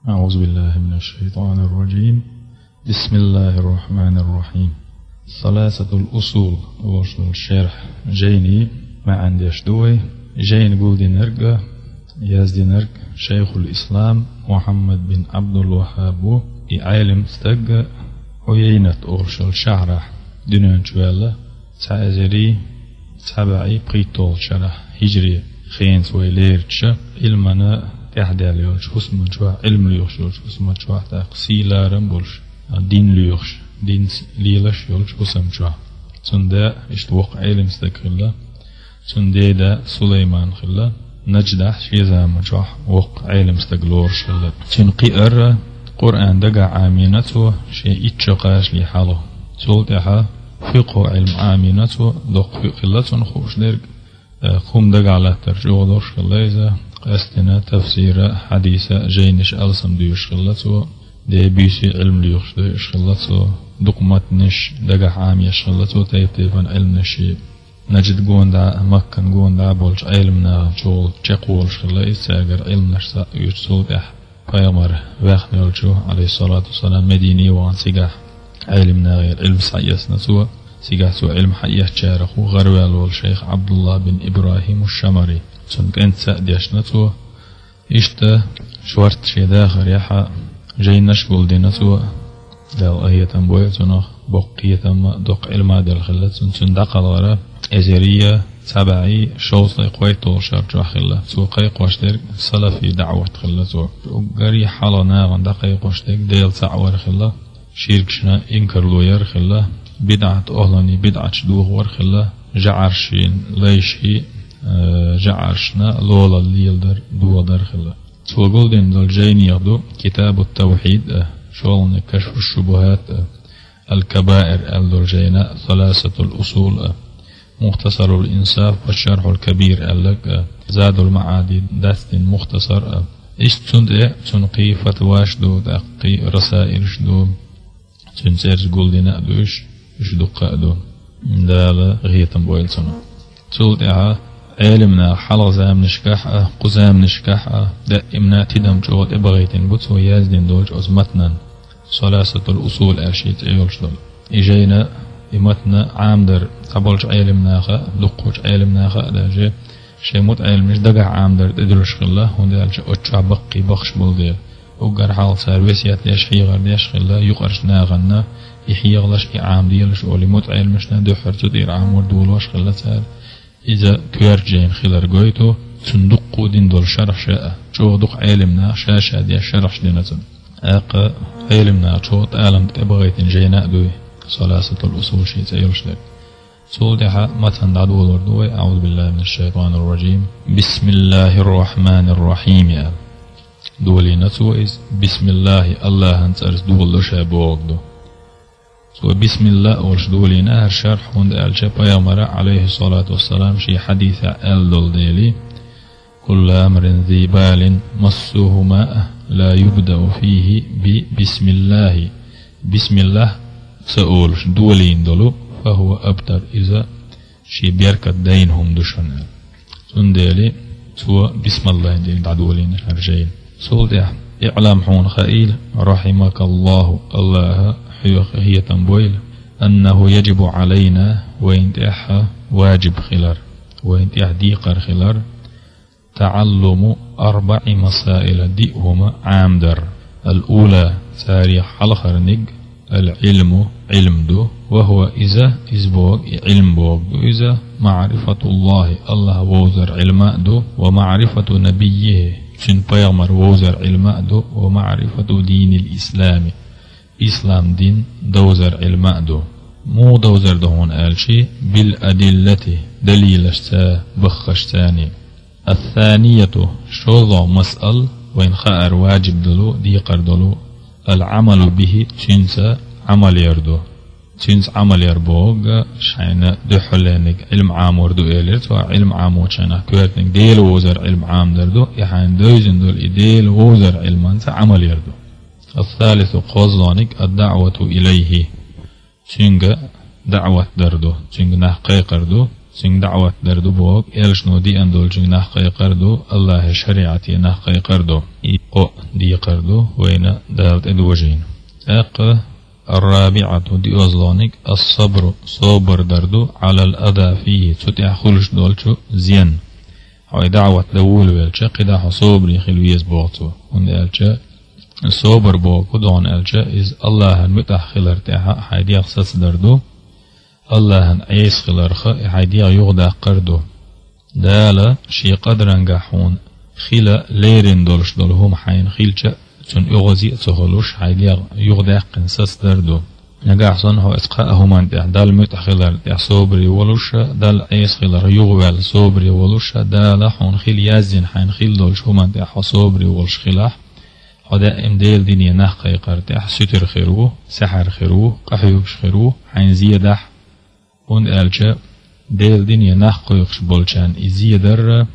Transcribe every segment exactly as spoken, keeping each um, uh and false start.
أعوذ بالله من الشيطان الرجيم. بسم الله الرحمن الرحيم. ثلاثة الأصول وشل الشرح جيني ما عنديش دوي جين قول دينرق يزدينرق شيخ الإسلام محمد بن عبد الوهاب عالم استق عيينة أورشل شعره دنيا شوالا تعزري تبعي قيتول شرح هجري خينس ويليرتش علمنا تحدال يولش حسم جوا علم ليوش يولش حسم جوا تقسي لارم بولش دين ليوش دين ليلش يولش حسم جوا سندا اشتوق علم استقلا سندا دا سليمان خلا نجدح شيزام جوا وق علم استقلورش خلا تنقي أر قرآن دقا عامينته شيء اتشقاش لي حاله سلطها فقه علم عامينته دق فقلة خوش درق قوم دقا على ترجوه دورش خلا إذا قاستنا تفسير حديثة جينش ألسم ديوش خلصو دي بيسي علم ليوش ديوش خلصو دقمت نش دقح عام يشخلصو تيب تيبان علم نشي نجد قون دا مكان قون دا بولش علمنا جول چقولش خلص ساقر علم نشسا يجسول بح قيامر واخن يلجو عليه الصلاة والسلام مديني وان سيقح علمنا غير علم سعيسنا سوا سيقح سوا علم حيح جارخو غروال والشيخ عبد الله بن إبراهيم الشمري سنك انت سأديش نتو اشتا شورت شي داخر يحا جاي نشغل دي نتو دال اهية تنبوية تنخ بقية تنما دق علما دال خلت سن دقل غرا ازيرية تبعي شوصي قويتو شرجو خلا سوقي قوشتك سلفي دعوة خلتو وقري حالا ناغن دقي قوشتك ديل تعور خلا شيركشنا انكر لوير خلا بدعة اهلاني بدعة شدوغ ور خلا جعرشين ليشي جعرشنا لولا الليلدر دو درخلا سوغل دين دل جين يغدو كتاب التوحيد شغل كشف الشبهات الكبائر الدرجينا ثلاثة الأصول مختصر الإنصاف والشرح الكبير ألك زاد المعادي دست مختصر إيش تند تنقي فتواش دو دقي رسائل شدو تنسيرج قول دينا دوش شدو دو دال غيتم بويل سنة تولدها علمنا حلق زام نشكح قزام نشكح دائمنا تدم جوت إبغيتين بوتس ويازدين دولج أزمتنا ثلاثة الأصول أشيت أيولش دول إجينا إمتنا عامدر قبلش علمنا خا دقوش علمنا خا داجي شيموت علمش دقع عامدر تدرش خلا هندالش أتشع بقي بخش بلدير وقر حال سرويسيات ليش حيغر ليش خلا يقرش ناغنا يحيغلش إعام ديالش أولي موت علمشنا دحر تدير عامور دولوش خلا سار إذا كيرجين خلال قويتو صندوق دين دول شرح شاء شو دق علمنا شاشة دي شرح دينتن أقا علمنا شو تعلم تبغيتين جينا دوي ثلاثة الأصول شيء سيرش لك سولدها متن دعوة دوي. أعوذ بالله من الشيطان الرجيم. بسم الله الرحمن الرحيم يا دولي نتوئز بسم الله الله انترس دول شابوغ دو سو بسم الله ورش دولينا الشرح هند الجبا يمر عليه الصلاة والسلام شي حديث الدول ديلي كل أمر ذي بال مسه ماء لا يبدأ فيه بسم الله بسم الله سأولش دولين دولو فهو أبتر إذا شي بيركت دينهم دشنا سنديلي سو بسم الله دين دولين هرجين سولدي إعلام حون خائل رحمك الله الله هي تنبويل أنه يجب علينا وينتحى واجب خلر وينتحى ديقر خلر تعلم أربع مسائل ديهما عامدر الأولى تاريخ حلخر نج العلم علم دو وهو إذا إزبوغ علم بوغ دو إذا معرفة الله الله ووزر علم دو ومعرفة نبيه شن بيغمر ووزر علم دو ومعرفة دين الإسلام إسلام دين دوزر علم دو مو دوزر دهون آلشي بالأدلة دليل اشتا بخشتاني. الثانية شوضع مسأل وإن خائر واجب دلو ديقر دلو العمل به تنسى عمل يردو تنس عمل يربوغ شاينا دحلانك علم عام وردو إيلرت وعلم عام وشانا كويرتنك ديل ووزر علم عام دردو يحين دوزن دول إديل ووزر علمان عمل يردو. الثالث قصدانك الدعوة إليه تنجا دعوة دردو تنجا نحقي قردو سين دعوة دردو بوك إلشنو دي أندول جن نحقي قردو الله شريعتي نحقي قردو إيقو دي قردو وين دالت إدوجين أق الرابعة دي أزلونيك الصبر صبر دردو على الأذى فيه تتع خلش دولشو زين هاي دعوة دول ويلشا قدا صبري خلويز بوغتو ون إلشا صبر بوغو دون إلشا إز الله المتح خلر تاها حيدي أخصص دردو الله عيس خلرخ حيدي يغدا قردو دالا شي قدرن حون خلا ليرن دولش دولهم حين خيلشا تون يغزي تخلوش حيدي يغدا قنصص دردو نجاحصن هو إسقاءه من ده دال متخلر ده صبري ولوش دال عيس خلر يغوال صبري ولوش دال حون خيل يزين حين خيل دولش هم ده صبري ولش خلاح هذا ام ديل دنيا نحقي قرده ستر خيروه سحر خيروه قحيوش خيروه حين زياده هون ألجا ديل دنيا نحقيقش بولشان إزيدر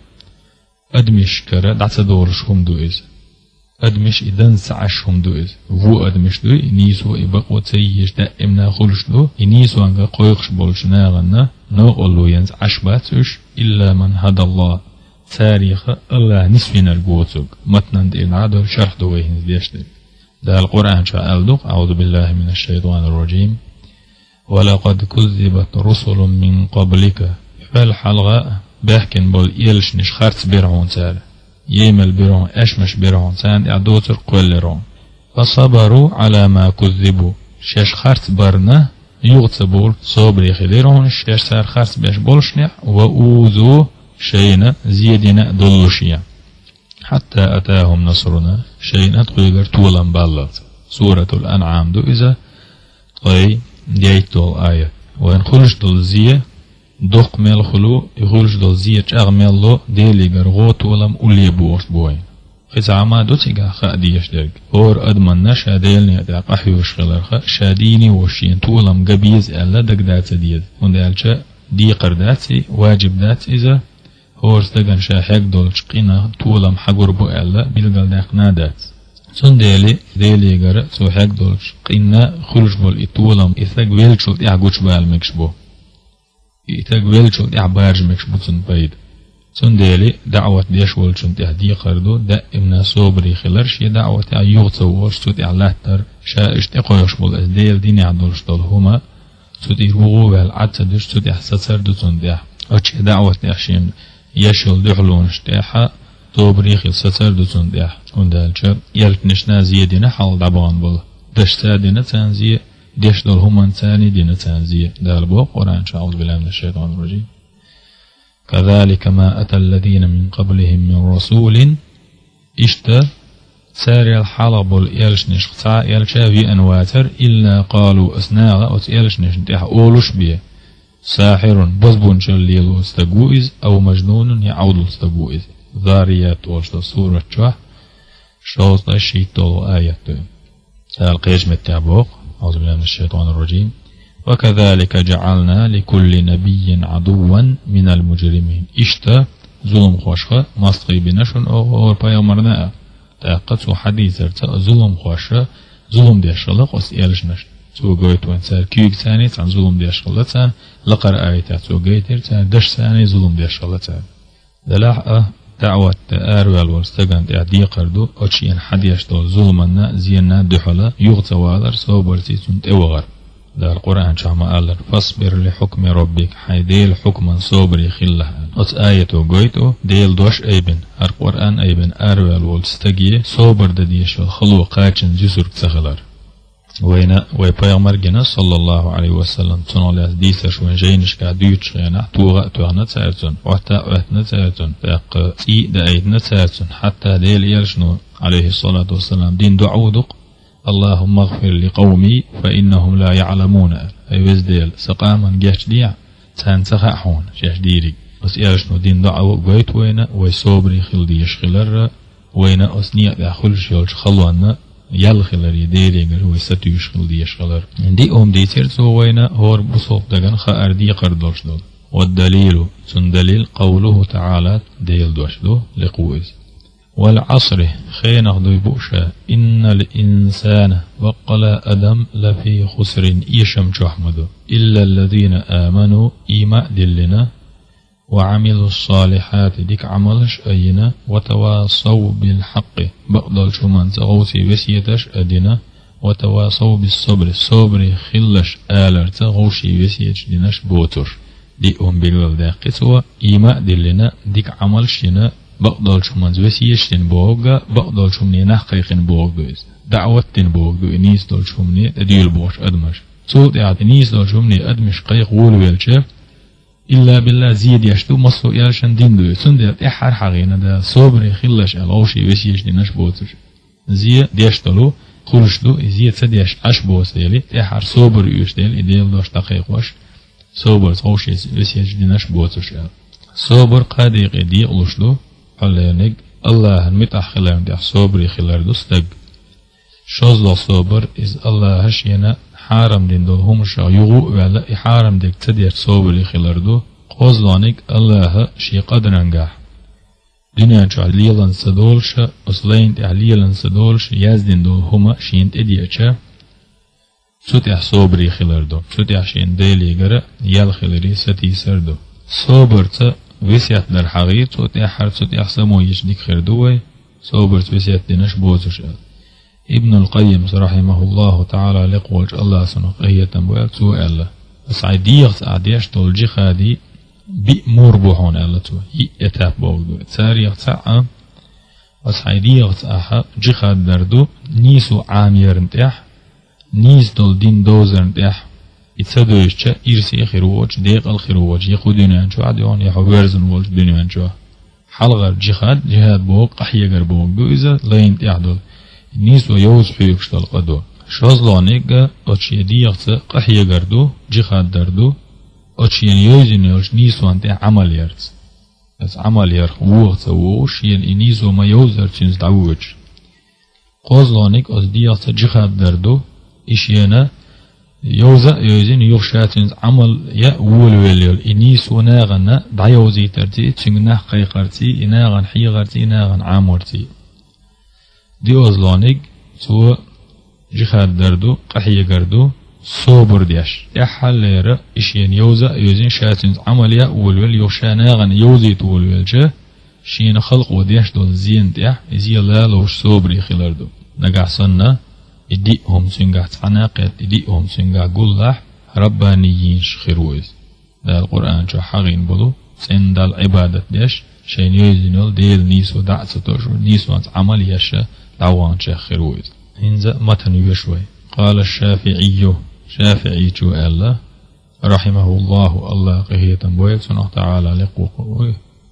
أدمش كرا دعت دورش هم دوئز أدمش إذن سعش هم دوئز هو أدمش دو إنيسو إبق وتسيش دائمنا خلش دو إنيسو أنك قيقش بولشنا غنا نغلو ينز عشباتش إلا من هدى الله تاريخ الله نسفين القوتك متنند العادة شرح دوئهنز ديشتك ده القرآن شاء ألدق أعوذ بالله من الشيطان الرجيم ولقد كذبت رسل من قبلك فالحلقة بحكن بول إيلش نش خرط بيرعون سال يمل بيرعون أشمش بيرعون سان إعدوتر قولرون فصبروا على ما كذبوا شش خرط برنا يغتبول صبري خليرون شش سار خرط بيش بولشنع وأوذوا شينا زيدنا دلوشيا حتى أتاهم نصرنا شينا تغير طولا بالات سورة الأنعام دو إذا طي ديتول آية وإن خلش دول زيه دق ميل خلو يخلش دول زيه جاغ ميلو ديلي غرغوت ولم أولي بوش بوين خزعما دو تيغا خا ديش درق اور أدمن نشا ديلني أدع قحيوش خلرخا شاديني وشين طولم قبيز ألا دق دات ديد وندالشا دي قرداتي واجب دات إذا هور استغن شاحق دول شقينا طولم حقور بو ألا بيلغل داقنا دات سن ديلي ديلي غر سو حق دولش قينا خلش بول إطولم إثاق ويلشو إعقوش بالمكش بو إثاق ويلشو إعبارج مكش بو سن بايد سن ديلي دعوة ديش ولشن تهدي قردو دائمنا صبري خلرش دعوة يغتو وش سود إعلاتر شا اشتقوش بول أزديل ديني عدولش دول هما سود إروغو والعدس ديش سود إحساسر دو سن ديح أتش دعوة ديحشين يشل دحلون اشتاحا صبري خلصتر دو سن ديح وندالشا يلتنشنا زيدنا حال دبان بول دشتا دينا تنزيه ديش دول همان ثاني دينا تنزيه دال بو قرآن أعوذ بالله من الشيطان الرجيم كذلك ما أتى الذين من قبلهم من رسول اشتا ساري الحلب والإلش نشقصا إلشا في أنواتر إلا قالوا أسناغا وتإلش نشنتح أولوش بيه ساحر بزبون شليلو استقوئز أو مجنون يعود استقوئز ذاريات وشتا سورة شوح شوط الشيطان آيات القيش متعبوق أعوذ بالله من الشيطان الرجيم وكذلك جعلنا لكل نبي عدوا من المجرمين اشتا ظلم خوشخة مصطقي بنشن أو بيامرنا تأقص حديث ظلم خوشخة ظلم ديشغلق وسئلش نشن سو قويت وانسار كيوك ثاني عن ظلم ديشغلق لقر آيات سو قويت دش ثاني ظلم ديشغلق دلاحة دعوة تآروال والستغان تعدي قردو أتشين حديش دول ظلمنا زينا دحلا يغتوالر صوبرتي سنت اوغر دا القرآن شعما قال فاصبر لحكم ربك حيديل حكما صوبري خلها أت آية قويتو ديل دوش أيبن القرآن أيبن آروال والستغي صوبر دديش الخلو قاچن جسر تخلر وينا ويبايغمر جنا صلى الله عليه وسلم تنو ديسش وين جينش كاديوش غينا توغا توغنا تسارتون وحتا وحتنا تسارتون باق تي دايتنا تسارتون حتى ديل يلشنو عليه الصلاة والسلام دين دعودق اللهم اغفر لقومي فإنهم لا يعلمون أي وزديل سقاما جاش ديع تان سخاحون جاش ديري بس يلشنو دين دعو قويت وينا ويصوبري خل ديش خلر وينا أسنية داخلش يلش خلوانا يال خلر يديري غير هو ستيش خل ديش خلر عندي أم ديتير سوينا هور بصوف دغن خار دي قردوش دول والدليل سن دليل قوله تعالى ديل دوش دو لقويز والعصر خينه ضيبوشا إن الإنسان وقل أدم لفي خسر إيشم شحمدو إلا الذين آمنوا إيما دلنا وعملوا الصالحات ديك عملش أينا وتواصوا بالحق بقدل شو من تغوصي وسيتش أدينا وتواصوا بالصبر الصبر خلش آلر تغوشي وسيتش دينش بوتر دي أم بلغل دا قصوى إيماء دلنا ديك عملشنا بقدل شو من وسيتشن بوغا بقدل شو مني نحقيقن بوغا دعوتن بوغا إنيس دول شو مني تديل بوش أدمش صوت يعني إنيس دول شو مني أدمش قيق وول ويلشف إلا بالله زيد يشتو مصو يالشان دين دو سندر إحر حقينا دا صبر خلش الغوشي وسيش دينش بوتر زي ديشتلو خلشتو زيد سديش عش بوسيلي إحر صبر يشتل إديل دوش دقيق وش صبر غوشي وسيش دينش بوتر صبر قاديق دي قلشتو حلينك الله المتح خلال دي صبر خلال دوستق شوزل صبر إز الله هشينا حارم دين دول هم شا يغو ولا حارم ديك تدير صوبري خلاردو قوزلانك الله شي قدرنجح دنيا شا ليلان سدولش أصلين تعليلان سدولش يزدين دول هما شين تديرشا سوتح صوبري خلاردو سوتح شين ديلي غرا يال خلاري ستي سردو صوبرت وسيات در حقيت سوتح حر سوتح سمو يشديك خردوي صوبرت وسيات دينش بوزش ابن القيم رحمه الله تعالى لقولج الله سنقية تنبوال تو ألا سعيديغ سعديش تولجي خادي بأمور بوحون ألا تو يأتاب بوغدو تساريغ سعا وسعيديغ سعا جخاد دردو نيسو عامير انتح نيس دول دين دوزر انتح يتسادويشتا إرسي خيرووج ديق الخيرووج يقو دينيانشو عديون يحو برزن وولج دينيانشو حلغر جخاد جهاد بوغ قحيقر بوغدو إذا لا ينتح دول نيسو يوز حيوكش تلقدو شازلانيك أتشي ديغت قحية گردو جخاد دردو أتشي يوزين يوش نيسو انت عمل يرز بس عمل يرخ ووغت ووش ين نيسو ما يوزر تنز دعوج قازلانيك أز ديغت جخاد دردو إشينا يوزا يوزين يوشاتنز عمل يا وول ويليول نيسو ناغن دعيوزي ترتي تنغنح قيقرتي ناغن حيغرتي ناغن عامرتي دي أزلانيك تو جخاد دردو قحية گردو صوبر ديش يحل ليرا إشيان يوزا يوزين شاتنز عمليا والول يوشاناغن يوزي تولول جا شين خلق وديش دول زين ديح إزي لالوش صوبري خلاردو نقع صنة إديئهم سنقع تعناقات إديئهم سنقع قلح ربانيينش خيرويز دا القرآن شو حقين بلو سن دا العبادة ديش شين يوزينول ديل نيسو دعستوش نيسو انت عملياش دعوان شيخ خيرويز هنزا متن يشوي قال الشافعي شافعي جو الله رحمه الله الله قهية بويك سنه تعالى لقوقه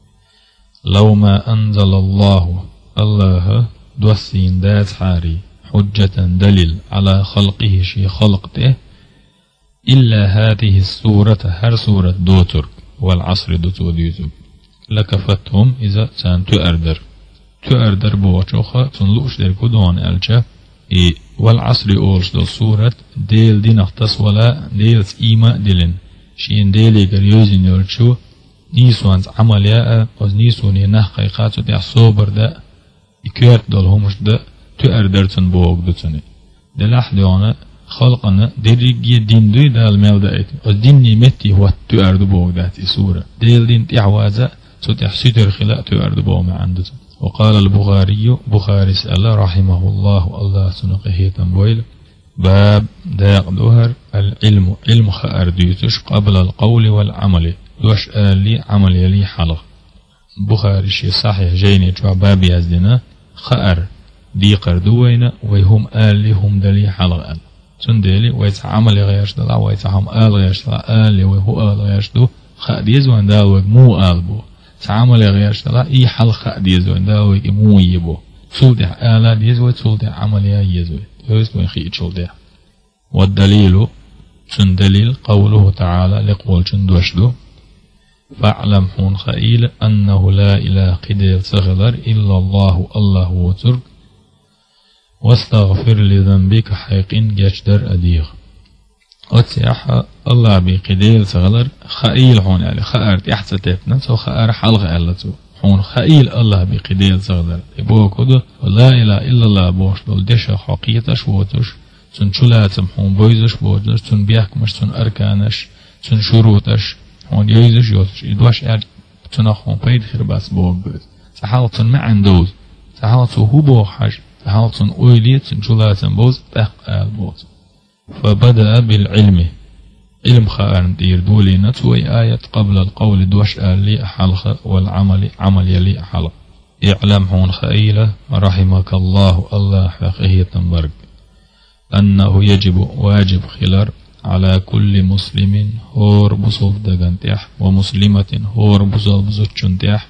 لو ما أنزل الله الله دوسين دات حاري حجة دليل على خلقه شي خلقته إلا هذه السورة هر سورة دوتر والعصر دوتو ديوتو لكفتهم إذا سان تؤردر تؤردر بوچوخا تنلوش در كدوان ألجا إي والعصر أولش دو سورة ديل دي نختص ولا ديل إيما دلن شين ديلي قريوزين يولشو نيسوانز عملياء وز نيسوني نح قيقاتو دي صوبر دا إكيرت دول همش دا تؤردرتن بوغ دوتني دلاح ديوانا خلقنا دريجي دين دوي دا الميل دايت وز دين نيمتي هو تؤرد بوغ داتي سورة ديل دين تعوازا سوتح سيتر خلاء تؤرد بوغ ما عندتن وقال البخاري بخاري سأل رحمه الله الله سنقه تنبويل باب داق دهر العلم علم خأرديتش قبل القول والعمل دوش آلي عمل يلي حلق بخاري شي صحيح جيني جو باب يزدنا خأر دي قردوين ويهم آلي هم دلي حلق آل سندلي ويتع عمل غيرش دلع ويتع هم آل غيرش دلع آلي ويهو آل غيرش دو خأديز وان داوك مو آل بو تعامل غيرش دلع اي حلق ديز وان داوك مو يبو سلطح آلا ديز ويتسلطح عمليا يزوي يوست وين خيط شلطح والدليل سندليل قوله تعالى لقول شندوشدو فاعلم حون خائل أنه لا إله قدير صغر إلا الله الله وترك واستغفر لذنبك حيقين جشدر أديغ أتسيح الله بقدير صغر خائل حون يعني خائر يحتتفنا سو خائر حلق ألتو حون خائل الله بقدير صغر يبوه كده لا إله إلا الله بوش دول دشا حقيتش ووتش سن شلاتم حون بويزش بوجش سن بيحكمش سن أركانش سن شروطش حون يوزش يوزش يدوش تنخون بيد خير بس بوجود تحاولتن ما عندوز تحاولتن هو بوحش تحاولتن أوليت جلاتن بوز تقال بوز فبدأ بالعلم علم خارن دير دولي نتوي آية قبل القول دوش آلي أحلق والعمل عمل يلي أحلق اعلم هون خائلة رحمك الله الله حقه تنبرق أنه يجب واجب خلر على كل مسلم هور بصل دغنتيح ومسلمة هور بصل بزوجنتيح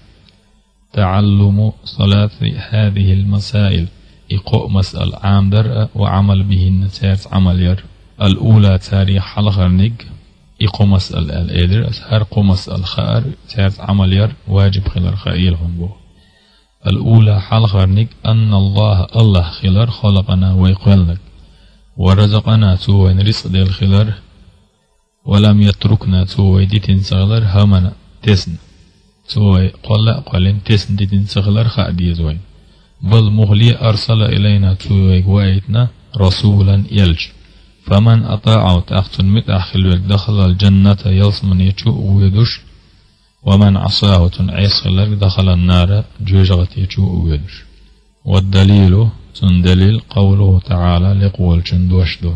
تعلم صلاة هذه المسائل إقاء مسأل عام درء وعمل بهن تارت عمل ير الأولى تاريخ حلقة نج إقاء مسأل الإدر هرق مسأل خار تارت عمل ير واجب خلر خائلهم بو الأولى حلقة نج أن الله الله خلر خلقنا ويقلنك ورزقنا توين رزق ديل خلر ولم يتركنا توي ديتين صغلر همنا تسن توي قل قلن تسن ديتين صغلر خادي زوين بل مغلي أرسل إلينا توي وايتنا رسولا يلج فمن أطاعه تأخت متأخل دخل الجنة يصمن يشو ويدش ومن عصاه تنعيس خلر دخل النار جوجغت يشو ويدش والدليل دليل قوله تعالى لقول جندوشدو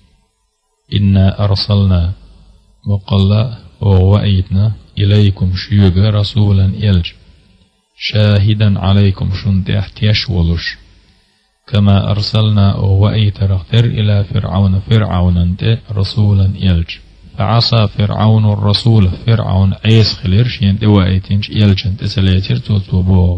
إنا أرسلنا وقال ووأيتنا إليكم شيوغ رسولا يلج شاهدا عليكم شنتح تيشولش كما أرسلنا ووأيت رغتر إلى فرعون فرعون أنت رسولا يلج فعصى فرعون الرسول فرعون عيس خليرش ينت وأيتنش يلجن تسليتر توتوبوغ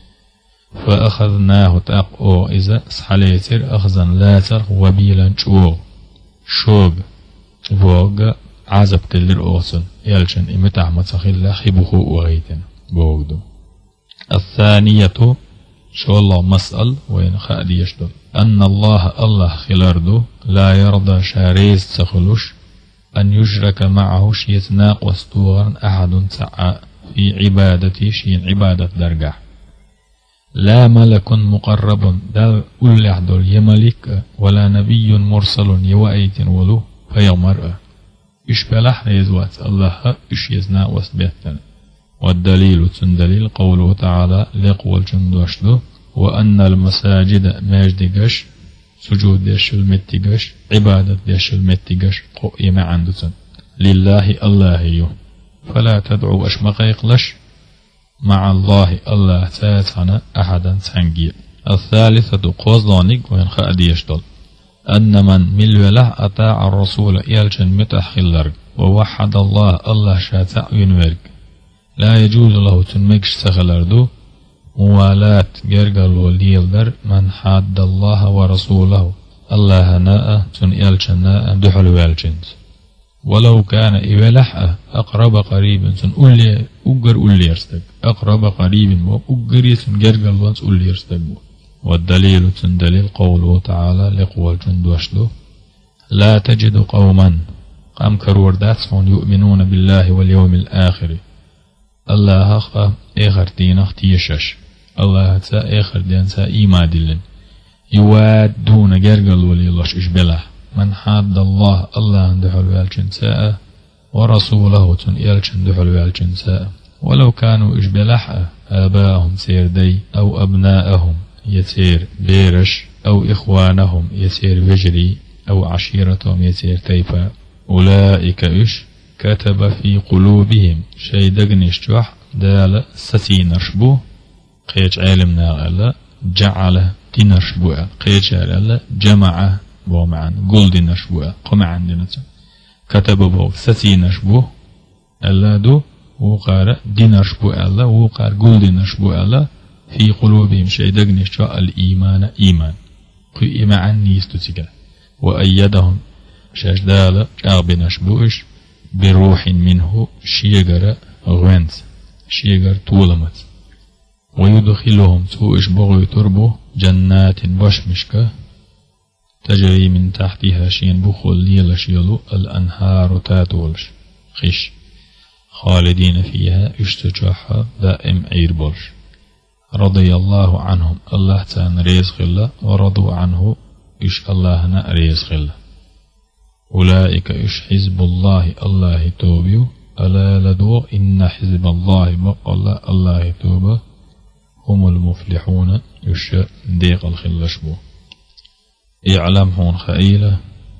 فأخذناه تأقو إذا سحليتر أخذا لاتر وبيلا شوغ شوغ بوغ عزب تلر أوسن يلجن إمتع متخيل خبخو وغيتن بوغدو الثانية شو الله مسأل وين خادي يشدل أن الله الله خلاردو لا يرضى شاريز تخلوش أن يشرك معه شيتناق وستوغا أحد سعى في عبادتي شين عبادة درجة لا ملك مقرب دل أولي دول يملك ولا نبي مرسل يوأيت ولو فيغمر إش بلح ريزوات الله إش يزنا وسبيتنا والدليل تندليل قوله تعالى لقول جندوشدو وأن المساجد ماجدقش سجود ديش المتقش عبادة ديش المتقش قائمة عندتن لله الله يو فلا تدعو أشمقيقلش مع الله الله تاتنا أحدا تنجي الثالثة قوزلانيك وين خادي يشتل أن من ملوله أطاع الرسول يلجن متأخلر ووحد الله الله شاتع ينورك لا يجوز له تنمكش سخلردو موالاة جرقل وليلدر من حاد الله ورسوله الله ناء تن يلجن ناء دحل والجنت ولو كان إبلح أقرب قريب تن أولي أجر أولي يرستق أقرب قريب وأجر يتن جرقل وانس أولي يرستق والدليل تندليل قوله تعالى لقوى الجند وشدو لا تجد قوما قام كرورداتهم يؤمنون بالله واليوم الآخر الله أخا إخر دين اختيشش الله تا إخر دين تا إيما دلن يوادون جرقل ولي الله إشبله من حاد الله الله اندحل والجنساء ورسوله تن يلجن دحل والجنساء ولو كانوا إشبلح آباءهم سيردي أو أبناءهم يسير بيرش أو إخوانهم يسير فجري أو عشيرتهم يسير تيفا أولئك إش كتب في قلوبهم شيء دقنش جوح دال ستينرشبو قيج علمنا ألا جعل تنرشبو قيج ألا جمع بو معن قل دينرشبو قم عندنا كتب بو ستينرشبو ألا دو وقار دينرشبو ألا وقار قل دينرشبو ألا في قلوبهم شيء دقنش الإيمان إيمان قي إيمان نيستو وأيدهم شجدال أغبنش بوش بروح منه شيغر غوانت شيغر طولمت ويدخلهم توش بغي تربو جنات بشمشكة تجري من تحتها شين بخل ليلش يلو الأنهار تاتولش خش خالدين فيها اشتجاحها دائم عير بولش رضي الله عنهم الله تان ريز خلا ورضوا عنه إش الله نا ريز خلا أولئك إش حزب الله الله توبيو ألا لدو إن حزب الله بقل الله توبة هم المفلحون يش ديق الخلش بو اعلم هون خيلة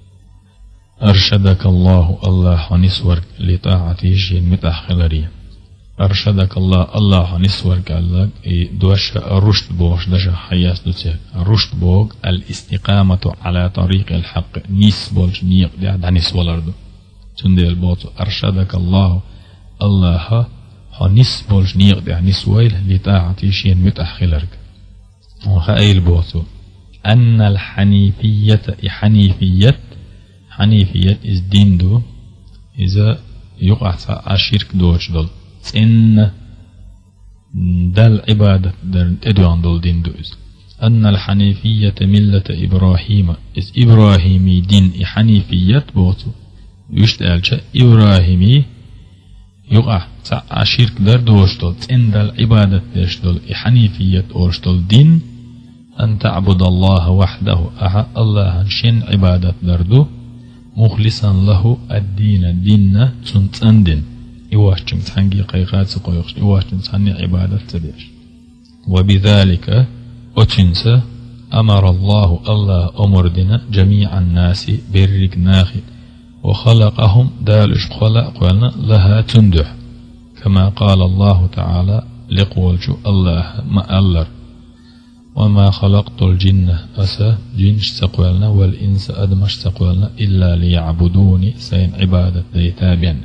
أرشدك الله الله حنسورك لطاعته شين متأخلري أرشدك الله الله حنسورك الله دوش الرشد بوش دش حياس دوتك الرشد بوغ الاستقامة على طريق الحق نيس بولش نيق دي عد عنيس ولردو تنديل بوتو أرشدك الله الله حنس بولش نيق دي عنيس ويل لطاعته شين متأخلرك وخيل بوتو أن الحنيفية حنيفية حنيفية إز دين دو إذا يقع عشيرك دوش دول إن دل عبادة در إدوان دول دين دو إز أن الحنيفية ملة إبراهيم إز إبراهيمي دين حنيفية بوتو يشتغل إبراهيمي يقع عشيرك در دوش دول إن دل عبادة دش دول حنيفية أورش دول دين أن تعبد الله وحده أها الله شن عبادة دردو مخلصا له الدين الدين تنتندن إواشتم تحنجي قيقات سقويقش إواشتم تحني عبادة تديش وبذلك أتنسى أمر الله الله أمر دنا جميع الناس برك ناخد وخلقهم دالش خلق ولنا لها تندح كما قال الله تعالى لقولش الله ما ألر وما خلقت الجن أسا جنش تقولنا والإنس أدمش تقولنا إلا ليعبدوني سين عبادة ديتابين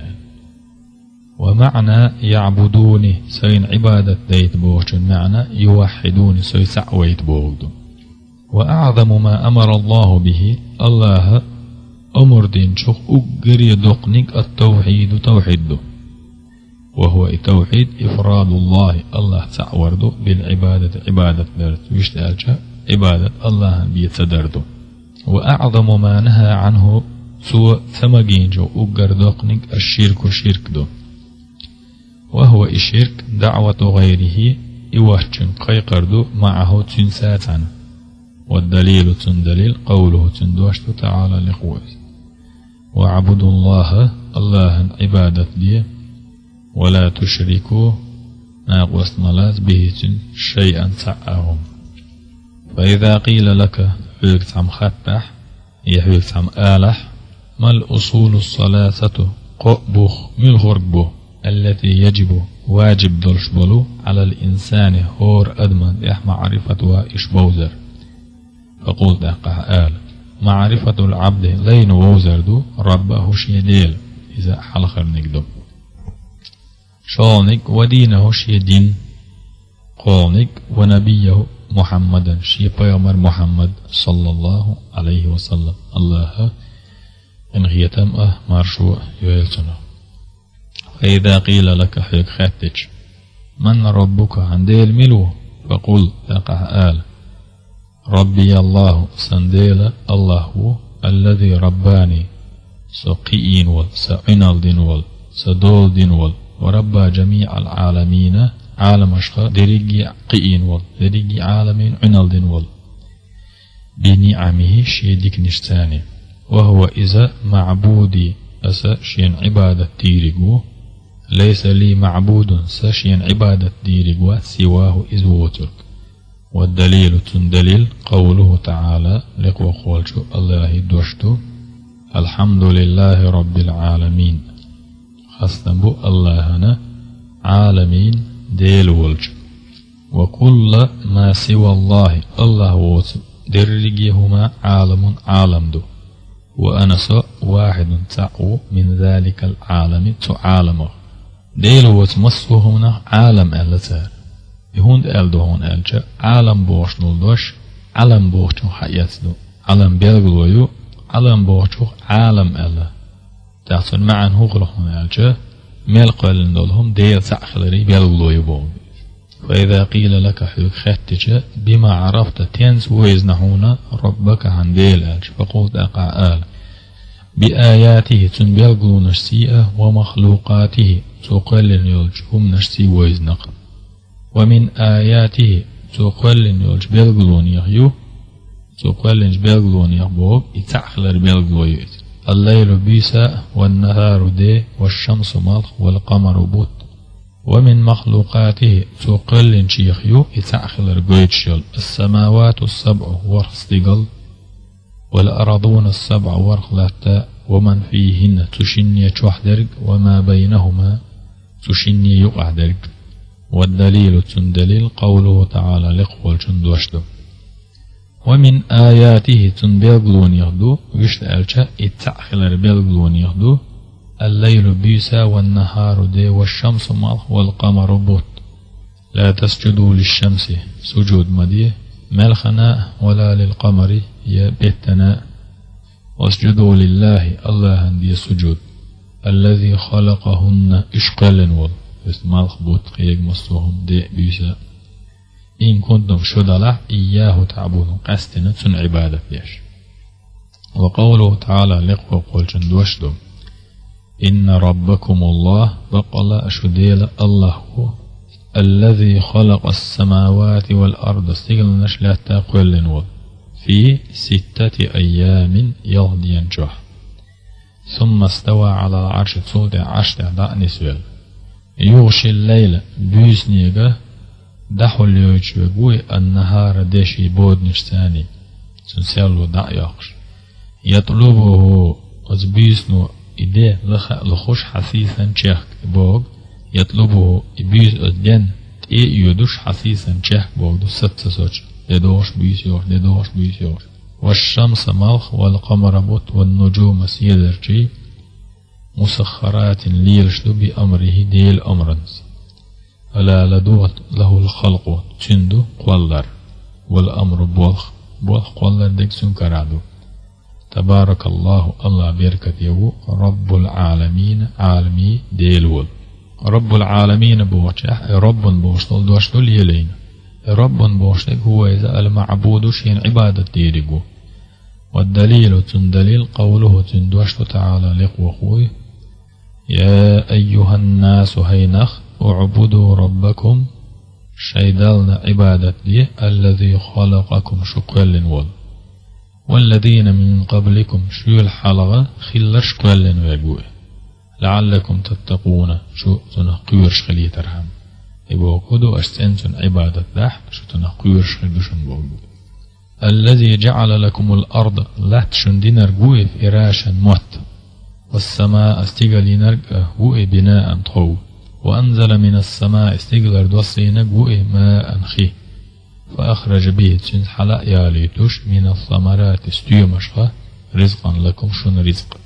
ومعنى يعبدوني سين عبادة ديت بوغد معنى يوحدوني سي سعويت بوغد وأعظم ما أمر الله به الله أمر دين شخ أقري دقنك التوحيد توحيده وهو التوحيد إفراد الله الله تعورده بالعبادة عبادة درد ويشتغل عبادة الله بيتدرده وأعظم ما نهى عنه سوى ثمجين جو أقردقنك الشرك شرك دو وهو الشرك دعوة غيره إوهجن قيقردو معه تنساتا والدليل تندليل قوله تندوشت تعالى لقوة وعبدوا الله الله عبادة دي ولا تشركوا ناقوس ملاز به شيئا تعاهم فإذا قيل لك حيوك عم خطح يحيوك عم آلح ما الأصول الثلاثة قبخ من غربه التي يجب واجب دلشبلو على الإنسان هور أدمن يح معرفة إشبوزر فقلت دقه آل معرفة العبد لين ووزر دو ربه شيديل إذا حلخر نقدو شالنك ودينه شي دين قولنك ونبيه محمدا شي بيامر محمد صلى الله عليه وسلم الله إن غيتم أه مرشوع يويلتنا فإذا قيل لك حيك خاتج من ربك عن ديل ملو فقل لقه آل ربي الله سنديل الله الذي رباني سقيين وال سعنال دين وال سدول دين وال وربى جميع العالمين عالم أشخاص دريجي قئين وال دريجي عالمين عنال دين وال بنعمه شيدك نشتاني وهو إذا معبودي أسا شين عبادة ديرجو ليس لي معبود سشين عبادة ديرجو سواه إزوترك والدليل تندليل قوله تعالى لقوا قولشو الله دوشتو الحمد لله رب العالمين خاصنبو اللهنا عالمين ديل ولج وكل ما سوى الله الله ووت درجهما عالم عالم دو وأنا واحد تعو من ذلك العالم تعالمه ديل ووت مصفهمنا عالم ألتار يهون ألدو هون ألجا عالم بوش نولدوش عالم بوش حيات دو عالم بيلغلويو عالم بوش عالم ألا تحصل معن هو غلقون ألجا ميل قال دولهم ديل سأخلري بيلغلويو بوغ فإذا قيل لك حيوك خاتجا بما عرفت تنس ويزنحون ربك عن ديل ألج فقلت أقع آل بآياته تن بيلغلو نشسيئة ومخلوقاته تقل يلج هم نشسي ويزنق ومن آياته تقل يلج بيلغلون يغيو تقل بيلغلون يغبوغ يتأخلر بيلغلو يغيو الليل بيسا والنهار دي والشمس ملخ والقمر بوت ومن مخلوقاته تقل شيخيو يتأخل رقويتشل السماوات السبع ورخصدقل والأرضون السبع ورخلاتا ومن فيهن تشني تشوحدرق وما بينهما تشني يقعدرق والدليل تندليل قوله تعالى لقوال تندوشدو ومن آياته تنبيغلون يهدو ويشت ألشا اتعخل بيغلون يهدو الليل بيسا والنهار دي والشمس ملخ والقمر بوت لا تسجدوا للشمس سجود مديه ملخنا ولا للقمر يا بيتنا واسجدوا لله الله دي سجود الذي خلقهن إشقال وال ملخ بوت قيق مصوهم دي بيسا إن كنتم شدلا إياه تعبدون قستنا تن عبادة فيش وقوله تعالى لقوا قول جندوشدو إن ربكم الله بقل أشديل الله هو الذي خلق السماوات والأرض استقل نشلات تقول نول في ستة أيام يهدي ينجح ثم استوى على العرش صوت عشر دعني سويل يغشي الليل بيسنيغا دحو اليوش وقوي النهار ديشي بود نشتاني سنسيالو دع يقش يطلبه أزبيسنو إده لخوش حثيثا شيخ بوغ يطلبه إبيس أدين تي يدوش حثيثا شيخ بوغ دو ست سوش ددوش بيس يوش ددوش بيس يوش والشمس ملخ والقمر بوت والنجوم سيدرشي مسخرات ليلشدو بأمره ديل أمرنس ألا لدوت له الخلق تندو قولر والأمر بولخ بولخ قولر ديك سنكرادو تبارك الله الله بركة يو رب العالمين عالمي ديلول رب العالمين بوشح رب بوشتل دوشتل يلين رب بوشتك هو إذا المعبود شين عبادة ديرقو والدليل تندليل قوله تندوشت تعالى لقوخوي يا أيها الناس هينخ اعبدوا ربكم شيدالنا عبادة دي الذي خلقكم شكل وال والذين من قبلكم شو الحلقة خلش كلن ويقوي لعلكم تتقون شو تنقيرش خلي ترهم يبقى كدو أشتنتن عبادة دح شو تنقيرش خلدوشن بوغو الذي جعل لكم الأرض لا تشندين رقوي فراشا موت والسماء استقل نرقى قوي بناء طو وأنزل من السماء استقل دوصين قوي ماء خي فأخرج به تنس حلق ياليتوش من الثمرات استيومشها رزقا لكم شن رزق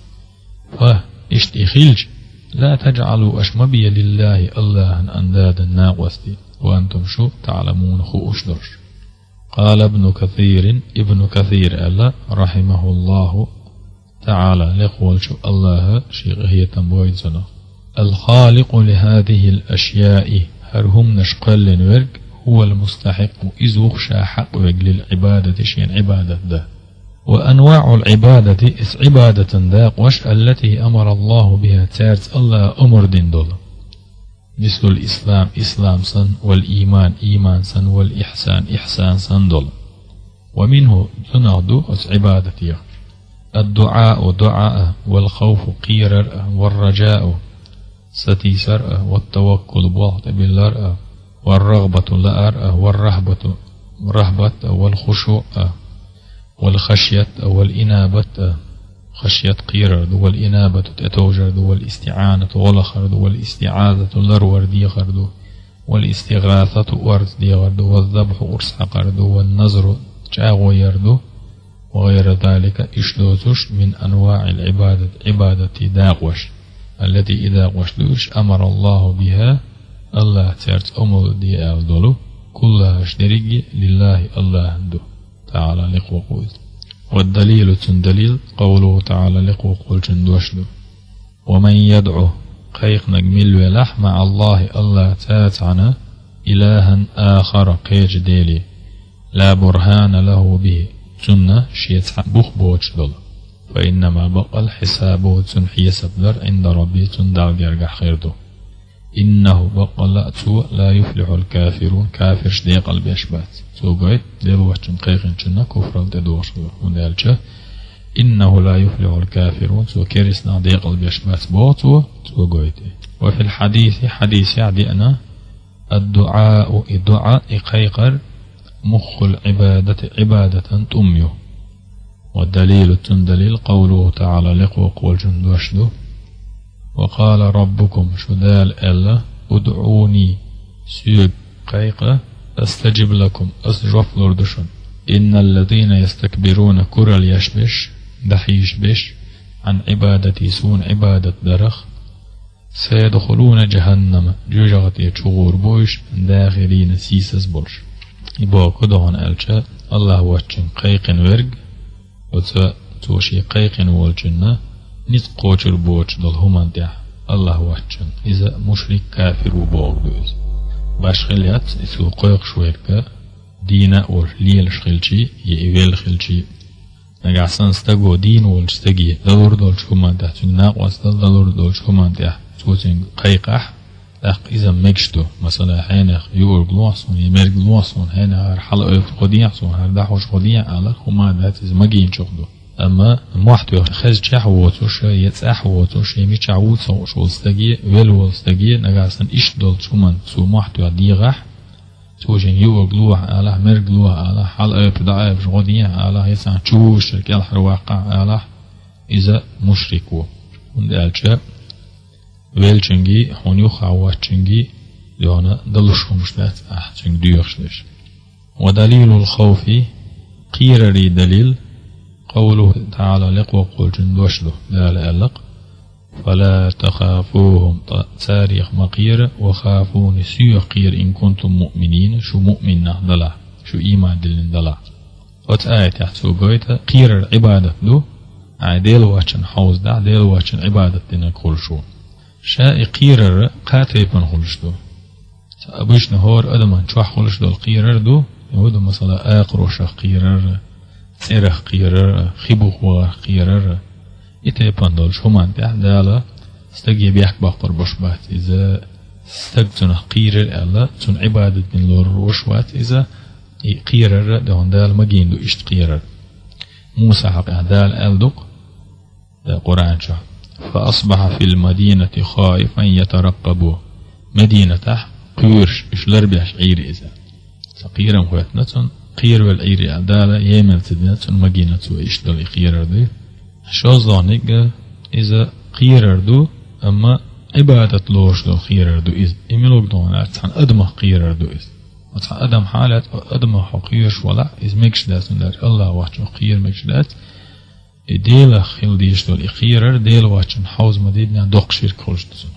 فاشتي خلج لا تجعلوا أشمبي لله الله أندادا ناقوستي وأنتم شو تعلمون خو أشدرش قال ابن كثير ابن كثير ألا رحمه الله تعالى لقول شو الله شيء هي تنبويزنا الخالق لهذه الأشياء هرهم نشقل نورق هو المستحق إذ شا حق للعبادة شين عبادة ده وأنواع العبادة إس عبادة داق وش التي أمر الله بها تارت الله أمر دين دول مثل الإسلام إسلام سن والإيمان إيمان سن والإحسان إحسان سن دول ومنه تنعدو أس عبادتي الدعاء دعاء والخوف قيرر والرجاء ستيسر والتوكل بوقت بالله والرغبة لأر والرهبة رهبة والخشوع والخشية والإنابة خشية قيرر والإنابة تتوجر والاستعانة والخرد والاستعاذة لرور ديغرد والاستغاثة ورد ديغرد والذبح أرسحقرد والنظر جاغو يرد وغير ذلك إشدوزش من أنواع العبادة عبادة داغوش التي إذا غشدوش أمر الله بها الله ترت أمر دي أفضلو كلها اشترق لله الله عنده تعالى لقو قول والدليل تندليل قوله تعالى لقو قول جندوشدو ومن يدعو قيق نجمل ولح مع الله الله تاتعنا إلها آخر قيج ديلي لا برهان له به سنة شيتح بخبوش دول فإنما بقى الحساب تنحي سبلر عند ربي تندال يرجع خيردو إنه بقى لا تو لا يفلح الكافرون كافر شدي قلب يشبات تو قايت ديلو وشن قيقن شنا كفر الدوش وندالجه إنه لا يفلح الكافرون سو كرسنا ديقل بيشمات بوتو سو قويتي. وفي الحديث حديث يعدئنا الدعاء الدعاء إقيقر مخ العبادة عبادة تميو. والدليل التندليل قوله تعالى لقو قول جندوشدو وقال ربكم شدال ألا ادعوني سيب قيقة استجب لكم استجب لردشن إن الذين يستكبرون كرل يشبش دحيش بش عن عبادتي سون عبادة درخ سيدخلون جهنم جوجغتي شغور بوش داخلين سيسس بولش يبقى كدهن ألشا الله واتشن قيقن ورق وتسا توشي قيقن والجنة نتقوشر بوش دل همان ديح الله واتشن إذا مشرك كافر وبوغ دوز باش خليات إسو قيق شويركا دينا ور ليل شخلشي يأويل خلشي نقعسان استقو دين والشتقي دلور دولش همان ديح تناق واسدل دلور دولش همان ديح توتين قيقح أخ إذا مكشتو مثلا حين يور جلوسون يمر جلوسون هنا حلقة خديع سون هردحوش خديع على هما دات إذا مجين شغله أما محتوى خز جحوتوش يتسحوتوش يميش عود سوش والستجي ويل والستجي نجاسن إيش دول شومن سو محتوى ديغح توجين يور جلوح على مر جلوح على حلقة بدعاء خديع على يسان شوش الكل حرواقع على إذا مشركو وندالش ويلچنگي هونيو خاواتچنگي لونا دلشهم شتات احچنگ ديوخشلش. ودليل الخوف قيرري دليل قوله تعالى لقوا قول جندوشلو لا لألق فلا تخافوهم تاريخ مقير وخافون سيو قير إن كنتم مؤمنين شو مؤمن دلع شو إيمان دلن دلع وتآية تحسو قويتا قير العبادة دو عديل واتشن حوز دا عديل واتشن عبادة دينا كل شو شاء قيرر قاتيبن خلشدو أبوش نهور أدمان شوح خلشدو القيرر دو يودو مثلا آقروش قيرر سيرخ قيرر خيبوخ قيرر إتيبن دولش همان تح دالا استجي بيحك باقتر بشبات إذا استجتنا قيرر ألا تن عبادة من لور وشوات إذا قيرر دهون دال مجين دو إشت قيرر موسى حق دال ألدق دا قرآن شو فأصبح في المدينة خائفا يترقبوا مدينة قيرش إشلر بيش عير إذا سقيرا خواتنة قير والعير عدالة يمن تدنة مدينة وإشتل قير دي شو ظانق إذا قير دو أما عبادة لوش دو قير دو إذ إملوك دون عن أدمه قير دو إذ وتحن أدم حالات أدمه حقيرش ولا إذ مكش دات من الله وحشو قير مكش دات ديلا خيل ديش دول إخيرر ديل واتشن حوز مدينة دوق شرك خلش دسنا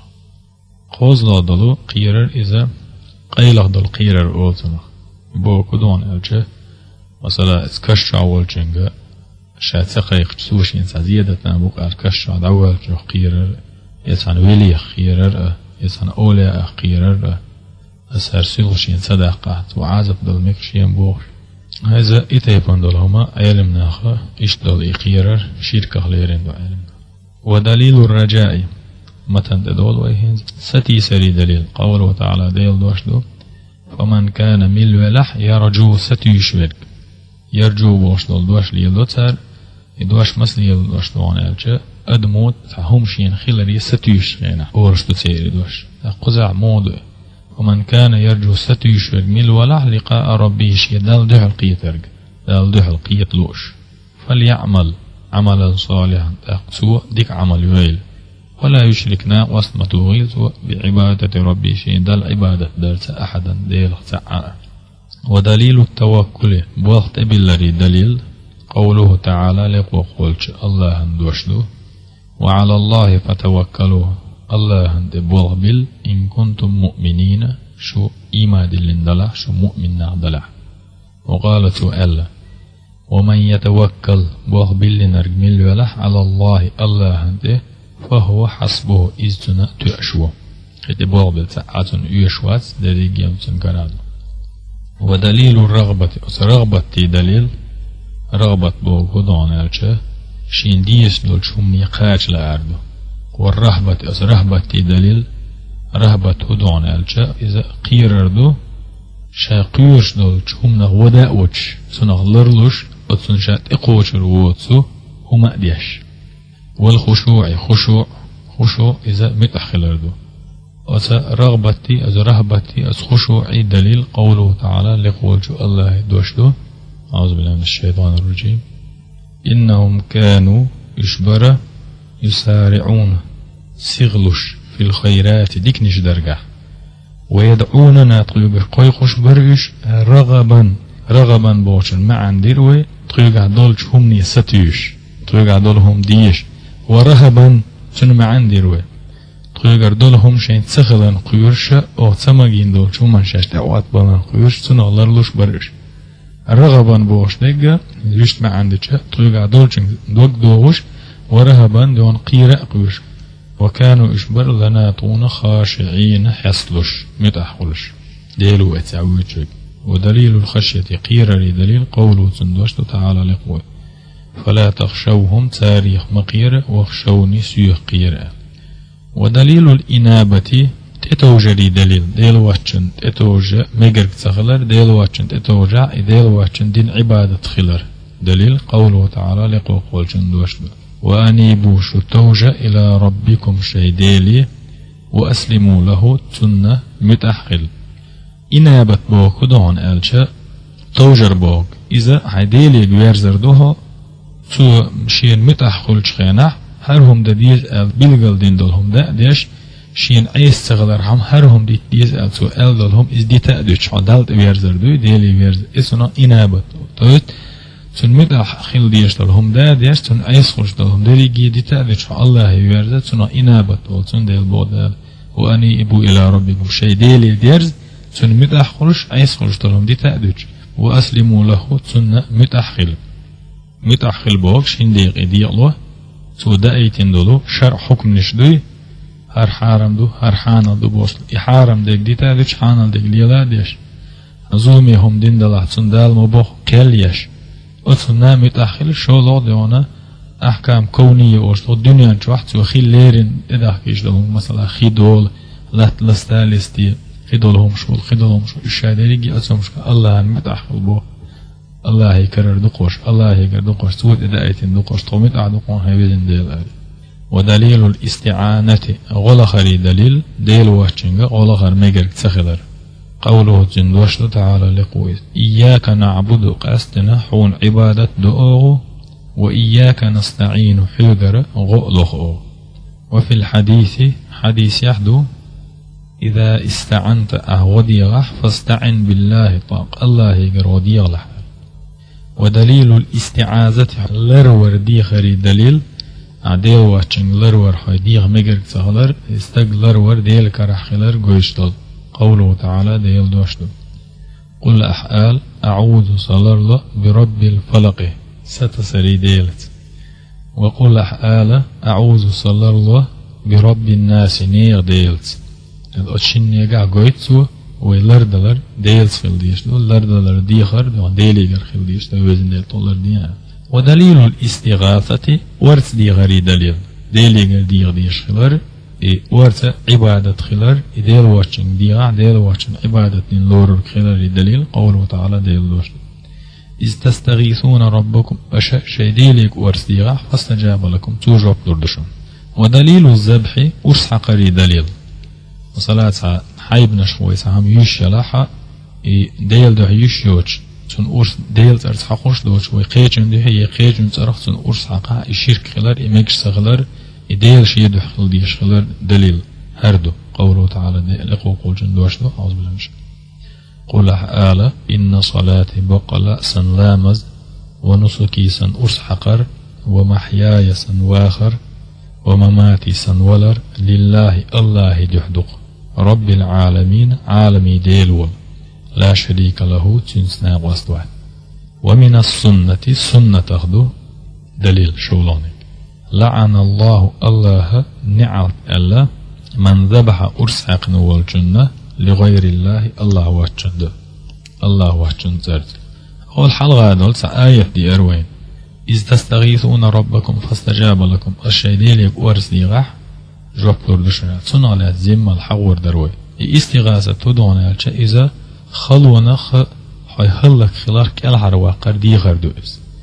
خوز لا دلو قيرر إذا قيلق دل قيرر أولتنا بو كدون ألجه مثلا إتكشع والجنجة شاتسا قيق تسوش إنسا زيادة نابوك أركشع دول جو قيرر يسان ويلي خيرر يسان أولي قيرر أسهر سيغش إنسا داقات وعازب دل مكشين بوش هذا إتيبان دولهما علم ناخا إيش دول إقيرر شركة ليرين دو علم ودليل الرجاء متن دول ويهنز ستي سري دليل قوله تعالى ديل دوش دو فمن كان مل ولح يرجو ستيش ورق يرجو بوش دول دوش ليل دو تسار دوش مسل يل دوش دوان ألجا أدموت هم شين خلري ستيش غينا أورش دو تسيري دوش قزع مود ومن كان يرجو ستيشور مل ولا لقاء ربه شي دال ده القيترق دال ده القيت لوش فليعمل عملا صالحا تقسو ديك عمل ويل ولا يشركنا وصمة غيظ بعبادة ربه شي دال عبادة درس أحدا ديل سعاء. ودليل التوكل بوقت بالذي دليل قوله تعالى لقو قولش الله اندوشدو وعلى الله فتوكلوا الله هند بوغبل إن كنتم مؤمنين شو إيمان دلندلا شو مؤمن نعدلا. وقال سؤال ومن يتوكل بوغبل لنرجمل ولح على الله الله هند فهو حسبه إذن تأشو كده بوغبل ساعات يشوات دريق يمسن كراد. ودليل الرغبة رغبة دليل رغبة بوغ هدون الشه شين ديس دول شم يقاش لأردو والرهبة أس رهبة دليل رهبة هدون الجا إذا قيردو شاقيوش دول شم نغودا وش سنغ لرلوش وتسنشات إقوش الووتسو هما ديش والخشوع خشوع خشوع إذا متأخلر دو أس رغبتي أز رهبتي أز خشوعي دليل قوله تعالى لقول الله دوشدو أعوذ بالله من الشيطان الرجيم إنهم كانوا يشبر يسارعون سغلش في الخيرات ديك نش درجة ويدعوننا طيب قوي خش بريش رغبا رغبا بوشن ما عنديروي طيب دولش هم نيستيش طيب دولهم ديش ورهبا شنو ما عنديروي طيب دولهم شين سخلن قيرش أو سماجين دول شو من شاش دعوات بلن قيرش سنو الله لوش بريش رغبا بوش دقة يشت ما عندش طيب دولشن دوق دوش ورهبا دون قيرة قيرش وكانوا إشبر لنا طون خاشعين حصلش متأحولش ديلو اتعويتشك ودليل الخشية قيرة دليل قوله تندوشت تعالى لقوة فلا تخشوهم تاريخ مقيرة واخشوني سيخ قيرة ودليل الإنابة تتوجري دليل ديل واتشن تتوجع مجرق تخلر ديل واتشن تتوجع ديل واتشن دين عبادة خلر دليل قوله تعالى لقوة قول تندوشت وأنيبوا شتوجة إلى ربكم شيديلي وأسلموا له تنة متأحل إنابة بوك دون ألشا توجر بوك إذا عديلي بيرزر دوها تو شين متأحل شخينح هرهم دا ديز أل بلغل دين دولهم دا ديش شين عيس تغلرهم هرهم دي ديز أل تو أل دولهم إز دي تأدوش عدالت بيرزر دو ديلي بيرزر إسنا إنابة توت تون مدح خيل ديش دلهم دا ديش تون عيس خوش دلهم دلي جي دي تأذيش الله يورزة تون إنابة تون ديل بودال وأني إبو إلى ربكم شيء ديلي ديرز تون مدح خوش عيس خوش دلهم دي تأذيش وأسلموا له تون مدح خيل مدح خيل بوك شين ديق إدي الله تو دايتين دولو شرع حكم نشدوي هر حارم دو هر حانل دو بوصل إحارم ديك دي تأذيش حانل ديك ليلا ديش زومي هم دين دلح تون دال مبوخ كاليش أصلا متأخر شو لوديونا أحكام كونية وشو الدنيا نشوحت وخيل ليرن إذا حكيش لهم مثلا خيدول لات لستالستي خيدولهم شو خيدولهم شو الشادريجي أصلا مش الله متأخر بو الله يكرر دقوش الله يكرر دقوش سود إذا أيتين دقوش طومت أعدقون هايبين ديل ودليل الاستعانة غلخري دليل ديل واشنغ غلخر ميجر تسخلر قوله جندوشت تعالى لقويس إياك نعبد قاستنا حون عبادة دؤوغ وإياك نستعين حذر غؤلخ وفي الحديث حديث يحدو إذا استعنت أهوديغح فاستعن بالله طاق الله يقر وديغلح ودليل الاستعاذة لرور ديخري دليل عديل واتشن لرور حيديغ مقر تغلر استق لرور ديل كرحخلر قويشتل قوله تعالى ديل دوشتو قل أحقال أعوذ صلى الله برب الفلق ستسري ديلت وقل أحقال أعوذ صلى الله برب الناس نيغ ديلت الأتشن نيغا قويتسو ويلردلر ديلت خل ديشتو لردلر ديخر ديليغر خل ديشتو وزن ديل طولر ديان ودليل الاستغاثة ورث ديغري دليل ديليغر ديغ ديش خلر إيه ورث عبادة خلر ديل واتشن ديغا ديل واتشن عبادة لور خلر دليل قوله تعالى ديل دوش إذ تستغيثون ربكم أشاء شيء ديليك ورث ديغا فاستجاب لكم توجب دردشون ودليل الذبح أرس حقري دليل وصلاة حيب نشوي سهم يش يلاحا إيه ديل ده يش يوش تون أرس ديل ترس حقوش دوش ويقيجن ده هي قيجن ترخ تون أرس حقا الشرك خلر إمكش سغلر إديل شيء دخل ديش خلر دليل هردو قوله تعالى لقو قول جندوش دو أعوذ بالله من الشيطان قل أحآل إن صلاتي بقل سن لامز ونسكي سن أرس حقر ومحياي سن واخر ومماتي سن ولر لله الله جحدق رب العالمين عالمي ديلول لا شريك له تنسنا واسطوع ومن السنة سنة تخدو دليل شولوني لعن الله الله نعت الله من ذبح أرسحق نول جنة لغير الله الله واتشند الله واتشند زرد أول حلقة دول آية دي أروين إذ تستغيثون ربكم فاستجاب لكم الشيء ديليك أرس ديغح جواب تردشنا سنة على الزمة الحور دروي استغاثة تدون يالشا إذا خلونا خ حيخلق خلار كالحر واقر ديغر دوئس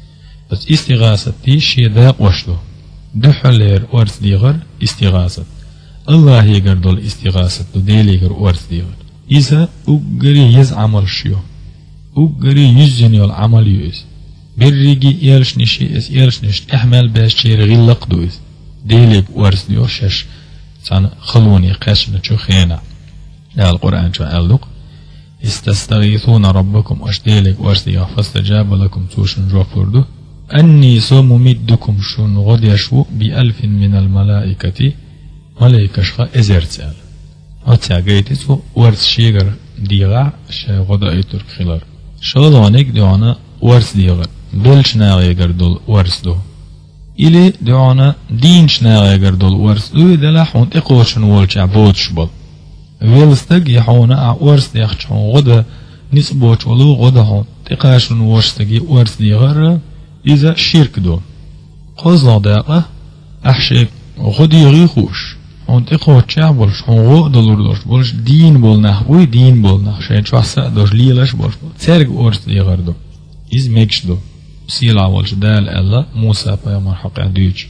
بس استغاثة دي شيء داق وشدو دحلير ورث ديغر استغاثة الله يقردل استغاثة ديل يقر ورث ديغر إذا أقري يزعمل شيو أقري يجني العمل يوز بريجي يلش نشي إس يلش نش إحمل باش شير غلق دوز ديلك ورث ديو شش سان خلوني قاشنا شو خينا يا القرآن شو قالك استستغيثون ربكم أشديلك ورث ديو فاستجاب لكم توشن جوفردو أني سو ممدكم شون غد يشو بألف من الملائكة ملائكة شخا إزرتال أتاقيتي سو ورث شيغر ديغا شا غدا يترك خلال شغلانك دعانا ورث ديغر دولش ناغيغر دول ورث دو إلي دعانا دينش ناغيغر دول ورث دو دلا حون تقوشن والش عبودش بل ويلستق يحونا ورث ديخشون غدا نسبوش ولو غدا حون تقاشن ورثتقي ورث ديغر إذا شرك دو قصلا داقة أحشيك غد يغيخوش هون تقوى تشعبولش هون غو دلوردوش بولش دين بولنه وي دين بولنه شاين شو حسا دوش ليلش بولش تسارق ورث ديغر دو إز ميكش دو سيلا والش دال ألا موسى بيامر حق عدوش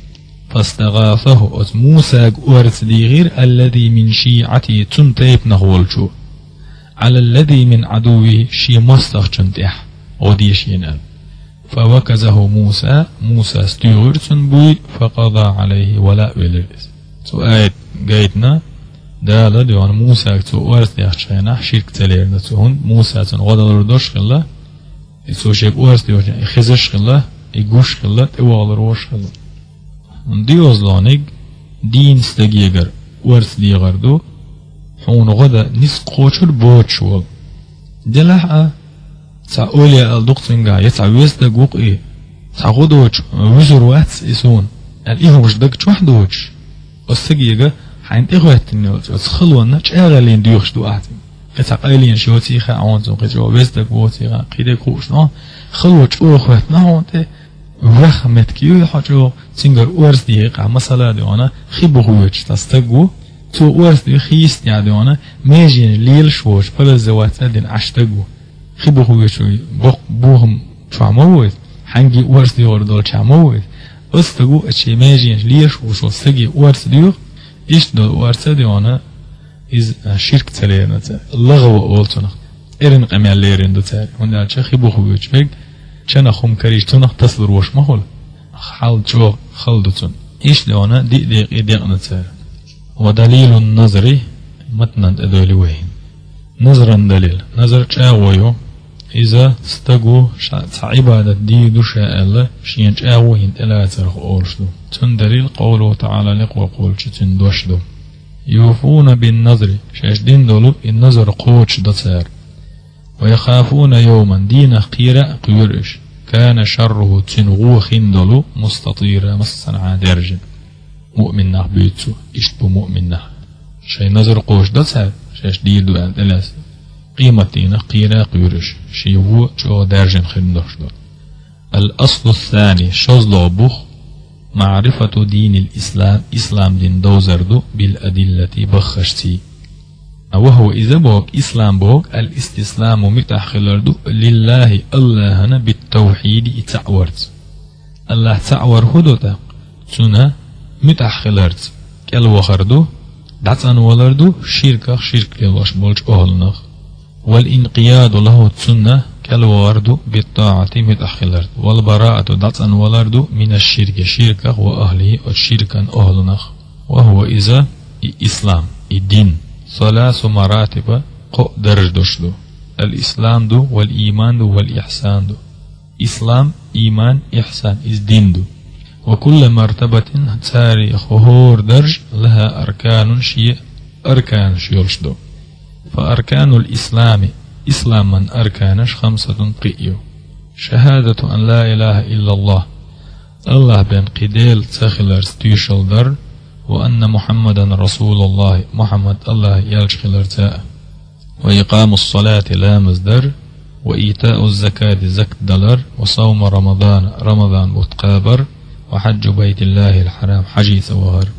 فاستغاثه أز موسى ورث ديغير الذي من شيعتي تنتيب نغولشو على الذي من عدوه شي مستخ تنتيح وديش ينال فوكزه موسى موسى استيغرسن بوي فقضى عليه ولا ولرس سؤال جايتنا دالا ديوان موسى تو ورث يخشينا شرك تليرنا تهون موسى تن غدالر دوش خلا سو شيك ورث ديوان خزش خلا يقوش خلا توالر وش خلا ديوز لانيق دين استجيجر ورث ديغر دو حون غدا نس قوشر بوتشول دلحقا تاولي الدكتورنجا يتعويز دقوق ايه تاخدوش وزر واتس يسون الإيه مش دقش وحدوش السجيجة حين تغوت النوت وتخلونا شغالين ديوخش دو أحد كتقايلين شو تيخا عونتو كتجو بيزدك بوتيخا قيدة كوش نا خلوش أوخوت نهونتي وخمت كيو يحجو تنجر ورث ديقا مسألة ديوانا خيبو خوش تستقو تو ورث دي خيست يعدوانا ماجين ليل شوش بلا زوات دين عشتقو خيبو خوش بوهم شو عموت حنجي ورث ديور دول شو عموت استقو اتشي ماجين ليش وشو استقي ورث ديو إيش دول ورث ديوانا إز شرك تليرنا تا اللغو أولتنا إرن قميال ليرن دو تاري هندا چه خيبو خوش بيك چنا خم كريش تنخ تصدر وش مهول حال جو خلدتون إيش ديوانا دي ديق إديق نتار ودليل النظري متنند أدولي وين نظرا دليل نظر چاويو إذا استقو عبادة دي دو شاء الله شين چاوين إلا ترخ أولشدو تن دليل قوله تعالى لقوى قول چتن دوشدو يوفون بالنظر شاشدين دولو النظر قوش دتار ويخافون يوما دين قيرا قيرش كان شره تنغو خندلو مستطيرا مصنع درج مؤمن نه بيتسو اشتبو مؤمن نه شي نظر قوش دتار شاش ديل دو ألاس قيمتين قيرا قيرش شيوو جو درج خندوش دو الأصل الثاني شزلو بوخ معرفة دين الإسلام إسلام دين دوزردو بالأدلة بخشتي وهو إذا بوك إسلام بوك الاستسلام متأخلردو لله الله هنا بالتوحيد تعورت الله تعور هدوتا سنة متأخلرت كالوخردو دعتان ولردو شركة شرك للوش بولج أهلنخ والإنقياد له سنة كالوردو بالطاعة متأخلرت والبراءة دعتان ولردو من الشرك شركة وأهله والشركا أهلنخ وهو إذا إسلام الدين ثلاث مراتب قو درج دوشدو الإسلام دو والإيمان دو والإحسان دو إسلام إيمان إحسان إز دين دو وكل مرتبة تاري خهور درج لها أركان شيء أركان شيولشدو فأركان الإسلام إسلاما أركانش خمسة قيو شهادة أن لا إله إلا الله الله بين قديل تخلر ستيشل در وأن محمدا رسول الله محمد الله يلشخل ارتاء وإقام الصلاة لا مزدر وإيتاء الزكاة زك دلر وصوم رمضان رمضان بتقابر وحج بيت الله الحرام حجي ثوهر